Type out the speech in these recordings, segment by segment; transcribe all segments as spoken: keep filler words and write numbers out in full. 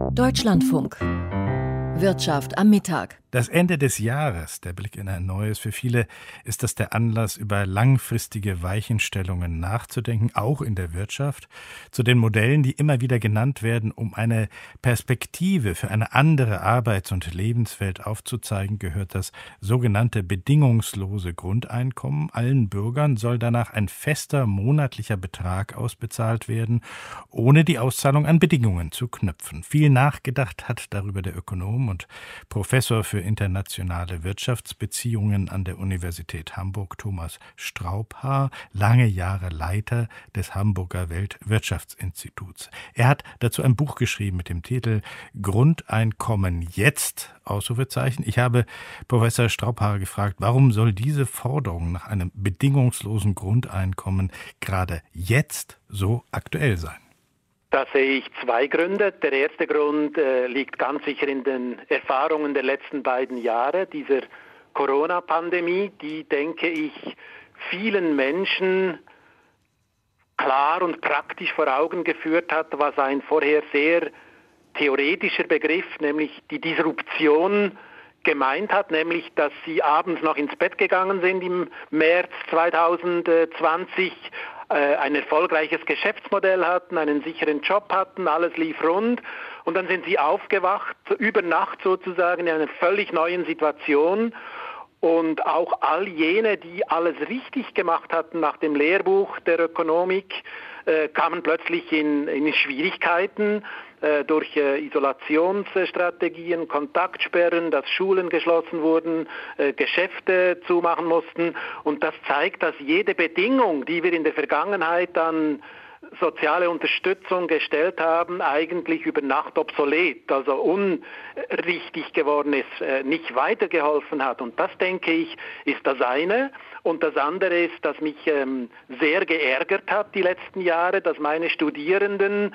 Deutschlandfunk. Wirtschaft am Mittag. Das Ende des Jahres, der Blick in ein neues. Für viele ist das der Anlass, über langfristige Weichenstellungen nachzudenken, auch in der Wirtschaft. Zu den Modellen, die immer wieder genannt werden, um eine Perspektive für eine andere Arbeits- und Lebenswelt aufzuzeigen, gehört das sogenannte bedingungslose Grundeinkommen. Allen Bürgern soll danach ein fester monatlicher Betrag ausbezahlt werden, ohne die Auszahlung an Bedingungen zu knüpfen. Viel nachgedacht hat darüber der Ökonom und Professor für internationale Wirtschaftsbeziehungen an der Universität Hamburg, Thomas Straubhaar, lange Jahre Leiter des Hamburger Weltwirtschaftsinstituts. Er hat dazu ein Buch geschrieben mit dem Titel Grundeinkommen jetzt, Ausrufezeichen. Ich habe Professor Straubhaar gefragt, warum soll diese Forderung nach einem bedingungslosen Grundeinkommen gerade jetzt so aktuell sein? Da sehe ich zwei Gründe. Der erste Grund äh, liegt ganz sicher in den Erfahrungen der letzten beiden Jahre, dieser Corona-Pandemie, die, denke ich, vielen Menschen klar und praktisch vor Augen geführt hat, was ein vorher sehr theoretischer Begriff, nämlich die Disruption, gemeint hat, nämlich, dass sie abends noch ins Bett gegangen sind im März zweitausendzwanzig, ein erfolgreiches Geschäftsmodell hatten, einen sicheren Job hatten, alles lief rund und dann sind sie aufgewacht, über Nacht sozusagen in einer völlig neuen Situation und auch all jene, die alles richtig gemacht hatten nach dem Lehrbuch der Ökonomik, äh, kamen plötzlich in, in Schwierigkeiten äh, durch äh, Isolationsstrategien, Kontaktsperren, dass Schulen geschlossen wurden, äh, Geschäfte zumachen mussten. Und das zeigt, dass jede Bedingung, die wir in der Vergangenheit an soziale Unterstützung gestellt haben, eigentlich über Nacht obsolet, also unrichtig geworden ist, äh, nicht weitergeholfen hat. Und das, denke ich, ist das eine. Und das andere ist, dass mich ähm, sehr geärgert hat die letzten Jahre, dass meine Studierenden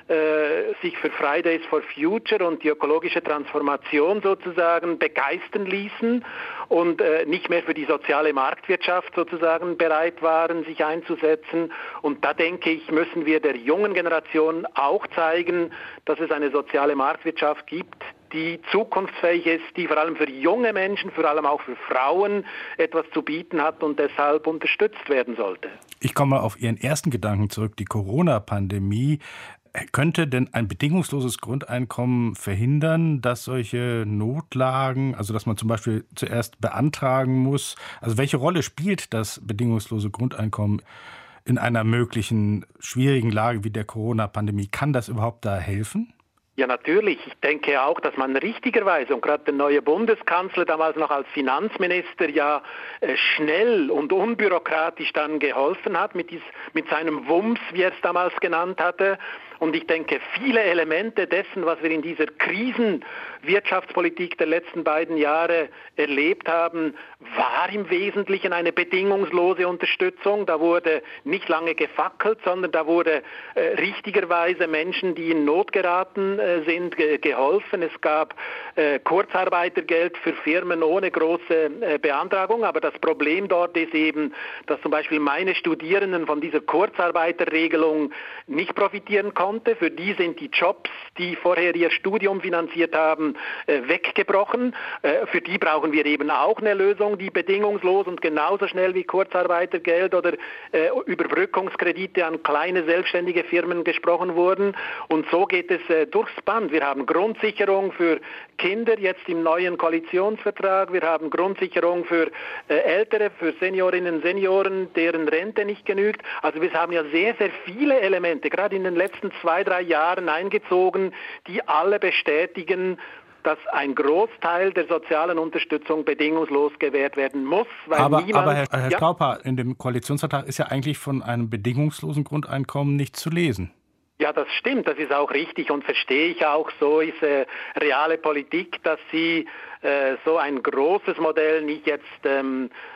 äh, sich für Fridays for Future und die ökologische Transformation sozusagen begeistern ließen und äh, nicht mehr für die soziale Marktwirtschaft sozusagen bereit waren, sich einzusetzen. Und da, denke ich, müssen wir der jungen Generation auch zeigen, dass es eine soziale Marktwirtschaft gibt, die zukunftsfähig ist, die vor allem für junge Menschen, vor allem auch für Frauen etwas zu bieten hat und deshalb unterstützt werden sollte. Ich komme auf Ihren ersten Gedanken zurück, die Corona-Pandemie. Könnte denn ein bedingungsloses Grundeinkommen verhindern, dass solche Notlagen, also dass man zum Beispiel zuerst beantragen muss, also welche Rolle spielt das bedingungslose Grundeinkommen in einer möglichen schwierigen Lage wie der Corona-Pandemie? Kann das überhaupt da helfen? Ja, natürlich. Ich denke auch, dass man richtigerweise, und gerade der neue Bundeskanzler damals noch als Finanzminister ja äh, schnell und unbürokratisch dann geholfen hat mit, dies, mit seinem Wumms, wie er es damals genannt hatte. Und ich denke, viele Elemente dessen, was wir in dieser Krisenwirtschaftspolitik der letzten beiden Jahre erlebt haben, war im Wesentlichen eine bedingungslose Unterstützung. Da wurde nicht lange gefackelt, sondern da wurde äh, richtigerweise Menschen, die in Not geraten äh, sind, ge- geholfen. Es gab äh, Kurzarbeitergeld für Firmen ohne große äh, Beantragung. Aber das Problem dort ist eben, dass zum Beispiel meine Studierenden von dieser Kurzarbeiterregelung nicht profitieren konnten. Für die sind die Jobs, die vorher ihr Studium finanziert haben, weggebrochen. Für die brauchen wir eben auch eine Lösung, die bedingungslos und genauso schnell wie Kurzarbeitergeld oder Überbrückungskredite an kleine selbstständige Firmen gesprochen wurden. Und so geht es durchs Band. Wir haben Grundsicherung für Kinder jetzt im neuen Koalitionsvertrag. Wir haben Grundsicherung für Ältere, für Seniorinnen und Senioren, deren Rente nicht genügt. Also wir haben ja sehr, sehr viele Elemente, gerade in den letzten zwei, drei Jahren eingezogen, die alle bestätigen, dass ein Großteil der sozialen Unterstützung bedingungslos gewährt werden muss. Weil aber, niemand, aber Herr, Herr ja? Straubhaar, in dem Koalitionsvertrag ist ja eigentlich von einem bedingungslosen Grundeinkommen nicht zu lesen. Ja, das stimmt, das ist auch richtig und verstehe ich auch. So ist äh, reale Politik, dass sie äh, so ein großes Modell nicht jetzt ähm,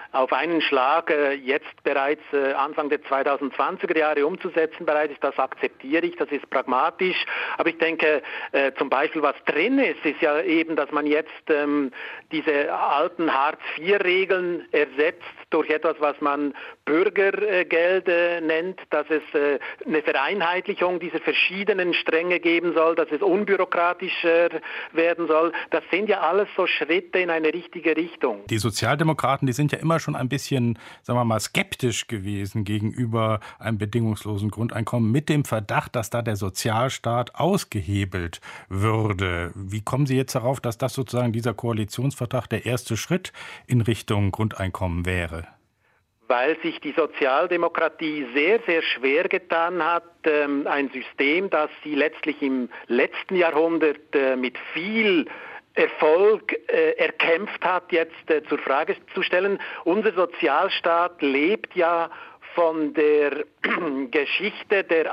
auf einen Schlag äh, jetzt bereits äh, Anfang der zweitausendzwanziger Jahre umzusetzen bereit ist, das akzeptiere ich, das ist pragmatisch. Aber ich denke, äh, zum Beispiel was drin ist, ist ja eben, dass man jetzt ähm, diese alten Hartz vier Regeln ersetzt durch etwas, was man Bürgergeld äh, nennt, dass es äh, eine Vereinheitlichung dieser verschiedenen Stränge geben soll, dass es unbürokratischer werden soll. Das sind ja alles so Schritte in eine richtige Richtung. Die Sozialdemokraten, die sind ja immer schon ein bisschen, sagen wir mal, skeptisch gewesen gegenüber einem bedingungslosen Grundeinkommen mit dem Verdacht, dass da der Sozialstaat ausgehebelt würde. Wie kommen Sie jetzt darauf, dass das sozusagen dieser Koalitionsvertrag der erste Schritt in Richtung Grundeinkommen wäre? Weil sich die Sozialdemokratie sehr, sehr schwer getan hat, ein System, das sie letztlich im letzten Jahrhundert mit viel Erfolg äh, erkämpft hat, jetzt äh, zur Frage zu stellen. Unser Sozialstaat lebt ja von der Geschichte der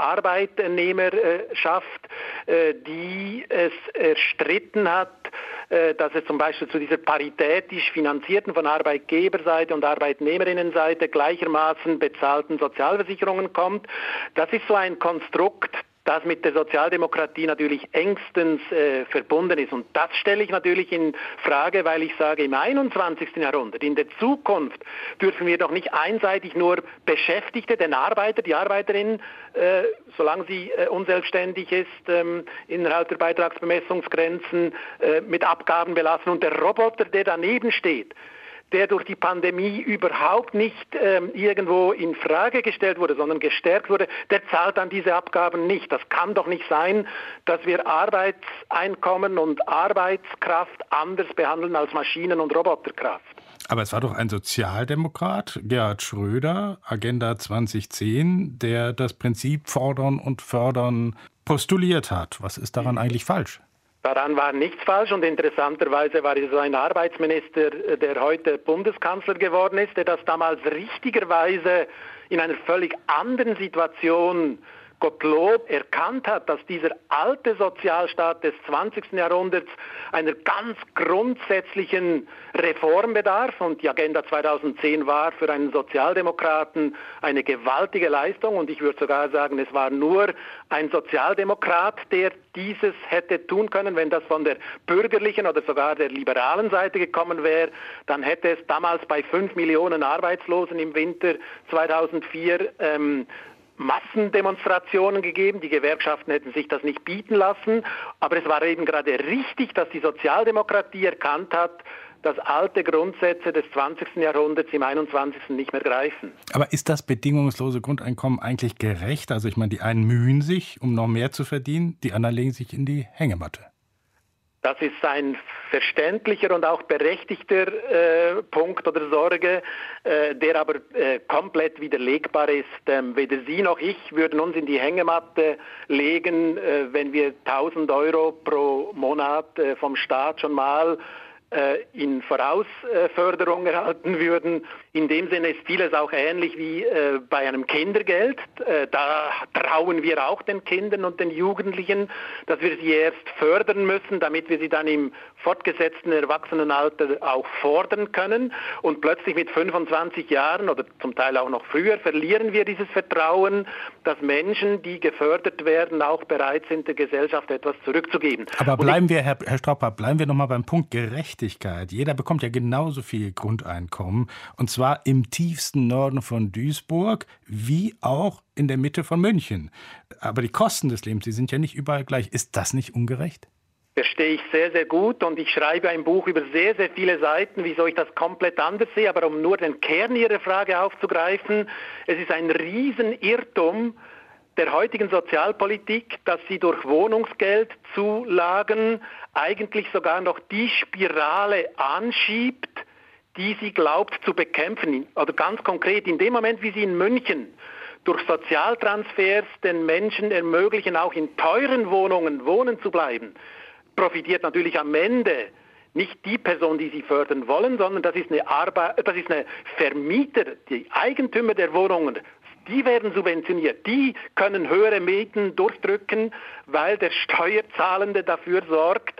Arbeitnehmerschaft, äh, die es erstritten hat, äh, dass es zum Beispiel zu dieser paritätisch finanzierten von Arbeitgeberseite und Arbeitnehmerinnenseite gleichermaßen bezahlten Sozialversicherungen kommt. Das ist so ein Konstrukt, das mit der Sozialdemokratie natürlich engstens äh, verbunden ist. Und das stelle ich natürlich in Frage, weil ich sage, im einundzwanzigsten Jahrhundert, in der Zukunft, dürfen wir doch nicht einseitig nur Beschäftigte, den Arbeiter, die Arbeiterin, äh, solange sie äh, unselbstständig ist, ähm, innerhalb der Beitragsbemessungsgrenzen äh, mit Abgaben belassen. Und der Roboter, der daneben steht, der durch die Pandemie überhaupt nicht ähm, irgendwo in Frage gestellt wurde, sondern gestärkt wurde, der zahlt dann diese Abgaben nicht. Das kann doch nicht sein, dass wir Arbeitseinkommen und Arbeitskraft anders behandeln als Maschinen- und Roboterkraft. Aber es war doch ein Sozialdemokrat, Gerhard Schröder, Agenda zwanzig zehn, der das Prinzip Fordern und Fördern postuliert hat. Was ist daran eigentlich falsch? Daran war nichts falsch und interessanterweise war es ein Arbeitsminister, der heute Bundeskanzler geworden ist, der das damals richtigerweise in einer völlig anderen Situation, Gottlob, erkannt hat, dass dieser alte Sozialstaat des zwanzigsten Jahrhunderts einer ganz grundsätzlichen Reform bedarf. Und die Agenda zweitausendzehn war für einen Sozialdemokraten eine gewaltige Leistung. Und ich würde sogar sagen, es war nur ein Sozialdemokrat, der dieses hätte tun können. Wenn das von der bürgerlichen oder sogar der liberalen Seite gekommen wäre, dann hätte es damals bei fünf Millionen Arbeitslosen im Winter zweitausendvier ähm, Massendemonstrationen gegeben. Die Gewerkschaften hätten sich das nicht bieten lassen. Aber es war eben gerade richtig, dass die Sozialdemokratie erkannt hat, dass alte Grundsätze des zwanzigsten Jahrhunderts im einundzwanzigsten nicht mehr greifen. Aber ist das bedingungslose Grundeinkommen eigentlich gerecht? Also ich meine, die einen mühen sich, um noch mehr zu verdienen, die anderen legen sich in die Hängematte. Das ist ein verständlicher und auch berechtigter äh, Punkt oder Sorge, äh, der aber äh, komplett widerlegbar ist. Ähm, weder Sie noch ich würden uns in die Hängematte legen, äh, wenn wir tausend Euro pro Monat äh, vom Staat schon mal äh, in Vorausförderung erhalten würden. In dem Sinne ist vieles auch ähnlich wie äh, bei einem Kindergeld. Äh, da trauen wir auch den Kindern und den Jugendlichen, dass wir sie erst fördern müssen, damit wir sie dann im fortgesetzten Erwachsenenalter auch fordern können. Und plötzlich mit fünfundzwanzig Jahren oder zum Teil auch noch früher verlieren wir dieses Vertrauen, dass Menschen, die gefördert werden, auch bereit sind, der Gesellschaft etwas zurückzugeben. Aber bleiben wir, Herr, Herr Straubhaar, bleiben wir noch mal beim Punkt Gerechtigkeit. Jeder bekommt ja genauso viel Grundeinkommen, und zwar im tiefsten Norden von Duisburg wie auch in der Mitte von München. Aber die Kosten des Lebens, die sind ja nicht überall gleich. Ist das nicht ungerecht? Verstehe ich sehr, sehr gut, und ich schreibe ein Buch über sehr, sehr viele Seiten, wieso ich das komplett anders sehe. Aber um nur den Kern Ihrer Frage aufzugreifen, es ist ein Riesenirrtum der heutigen Sozialpolitik, dass sie durch Wohnungsgeldzulagen eigentlich sogar noch die Spirale anschiebt, die sie glaubt zu bekämpfen. Oder ganz konkret, in dem Moment, wie sie in München durch Sozialtransfers den Menschen ermöglichen, auch in teuren Wohnungen wohnen zu bleiben, profitiert natürlich am Ende nicht die Person, die sie fördern wollen, sondern das ist eine Arbeit, das ist eine Vermieter, die Eigentümer der Wohnungen. Die werden subventioniert, die können höhere Mieten durchdrücken, weil der Steuerzahlende dafür sorgt,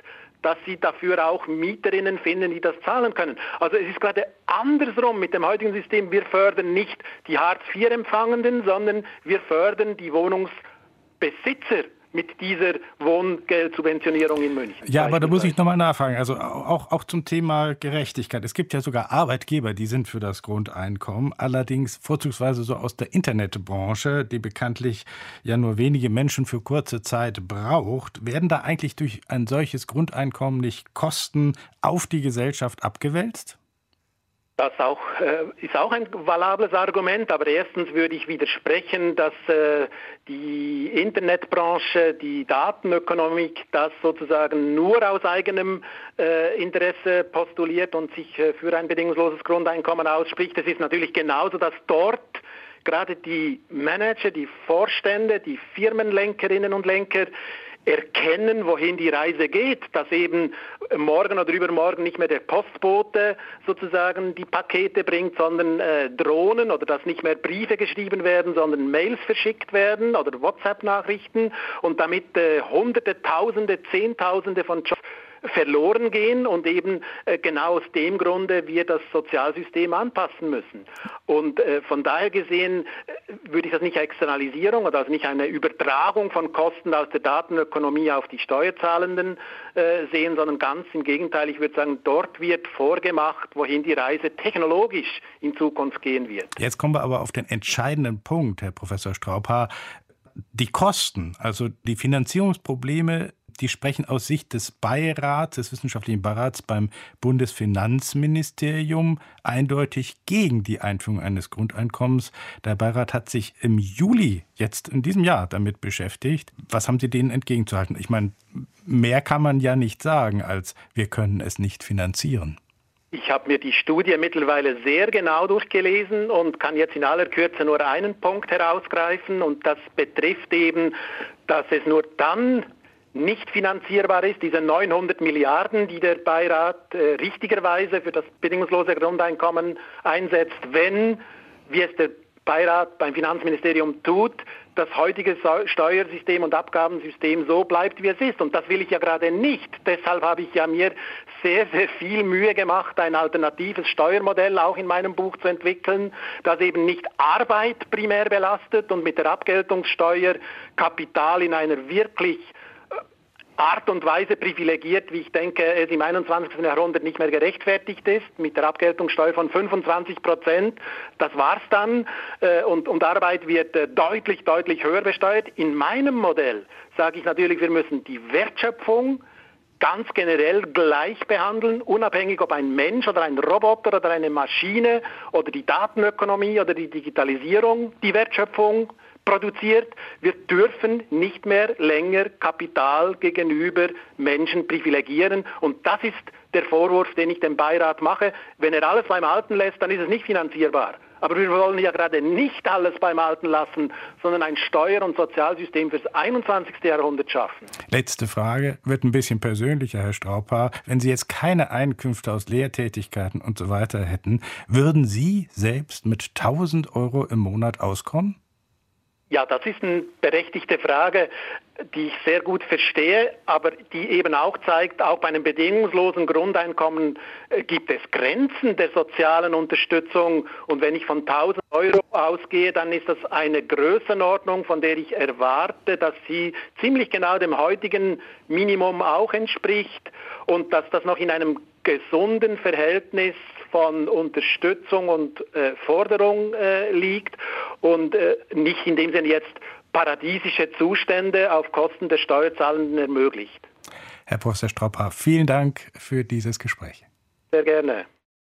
dass sie dafür auch Mieterinnen finden, die das zahlen können. Also es ist gerade andersrum mit dem heutigen System. Wir fördern nicht die Hartz vier Empfangenden, sondern wir fördern die Wohnungsbesitzer mit dieser Wohngeldsubventionierung in München. Ja, aber da muss ich nochmal nachfragen. Also auch, auch zum Thema Gerechtigkeit. Es gibt ja sogar Arbeitgeber, die sind für das Grundeinkommen, allerdings vorzugsweise so aus der Internetbranche, die bekanntlich ja nur wenige Menschen für kurze Zeit braucht. Werden da eigentlich durch ein solches Grundeinkommen nicht Kosten auf die Gesellschaft abgewälzt? Das auch, äh, ist auch ein valables Argument, aber erstens würde ich widersprechen, dass äh, die Internetbranche, die Datenökonomik das sozusagen nur aus eigenem äh, Interesse postuliert und sich äh, für ein bedingungsloses Grundeinkommen ausspricht. Es ist natürlich genauso, dass dort gerade die Manager, die Vorstände, die Firmenlenkerinnen und Lenker erkennen, wohin die Reise geht, dass eben morgen oder übermorgen nicht mehr der Postbote sozusagen die Pakete bringt, sondern äh, Drohnen, oder dass nicht mehr Briefe geschrieben werden, sondern Mails verschickt werden oder WhatsApp-Nachrichten und damit äh, Hunderte, Tausende, Zehntausende von Jobs verloren gehen und eben äh, genau aus dem Grunde wir das Sozialsystem anpassen müssen. Und äh, von daher gesehen äh, würde ich das nicht als Externalisierung oder also nicht eine Übertragung von Kosten aus der Datenökonomie auf die Steuerzahlenden äh, sehen, sondern ganz im Gegenteil. Ich würde sagen, dort wird vorgemacht, wohin die Reise technologisch in Zukunft gehen wird. Jetzt kommen wir aber auf den entscheidenden Punkt, Herr Professor Straubhaar. Die Kosten, also die Finanzierungsprobleme, die sprechen aus Sicht des Beirats, des wissenschaftlichen Beirats beim Bundesfinanzministerium eindeutig gegen die Einführung eines Grundeinkommens. Der Beirat hat sich im Juli jetzt in diesem Jahr damit beschäftigt. Was haben Sie denen entgegenzuhalten? Ich meine, mehr kann man ja nicht sagen, als wir können es nicht finanzieren. Ich habe mir die Studie mittlerweile sehr genau durchgelesen und kann jetzt in aller Kürze nur einen Punkt herausgreifen, und das betrifft eben, dass es nur dann nicht finanzierbar ist, diese neunhundert Milliarden, die der Beirat äh, richtigerweise für das bedingungslose Grundeinkommen einsetzt, wenn, wie es der Beirat beim Finanzministerium tut, das heutige Steuersystem und Abgabensystem so bleibt, wie es ist. Und das will ich ja gerade nicht. Deshalb habe ich ja mir sehr, sehr viel Mühe gemacht, ein alternatives Steuermodell auch in meinem Buch zu entwickeln, das eben nicht Arbeit primär belastet und mit der Abgeltungssteuer Kapital in einer wirklich Art und Weise privilegiert, wie ich denke, es im einundzwanzigsten Jahrhundert nicht mehr gerechtfertigt ist, mit der Abgeltungssteuer von fünfundzwanzig Prozent. Das war's dann, und, und Arbeit wird deutlich, deutlich höher besteuert. In meinem Modell sage ich natürlich, wir müssen die Wertschöpfung ganz generell gleich behandeln, unabhängig ob ein Mensch oder ein Roboter oder eine Maschine oder die Datenökonomie oder die Digitalisierung die Wertschöpfung produziert. Wir dürfen nicht mehr länger Kapital gegenüber Menschen privilegieren. Und das ist der Vorwurf, den ich dem Beirat mache. Wenn er alles beim Alten lässt, dann ist es nicht finanzierbar. Aber wir wollen ja gerade nicht alles beim Alten lassen, sondern ein Steuer- und Sozialsystem fürs einundzwanzigste Jahrhundert schaffen. Letzte Frage, wird ein bisschen persönlicher, Herr Straubhaar. Wenn Sie jetzt keine Einkünfte aus Lehrtätigkeiten und so weiter hätten, würden Sie selbst mit tausend Euro im Monat auskommen? Ja, das ist eine berechtigte Frage, die ich sehr gut verstehe, aber die eben auch zeigt, auch bei einem bedingungslosen Grundeinkommen äh, gibt es Grenzen der sozialen Unterstützung. Und wenn ich von tausend Euro ausgehe, dann ist das eine Größenordnung, von der ich erwarte, dass sie ziemlich genau dem heutigen Minimum auch entspricht und dass das noch in einem gesunden Verhältnis von Unterstützung und äh, Forderung äh, liegt und äh, nicht in dem Sinne jetzt paradiesische Zustände auf Kosten der Steuerzahlenden ermöglicht. Herr Professor Straubhaar, vielen Dank für dieses Gespräch. Sehr gerne.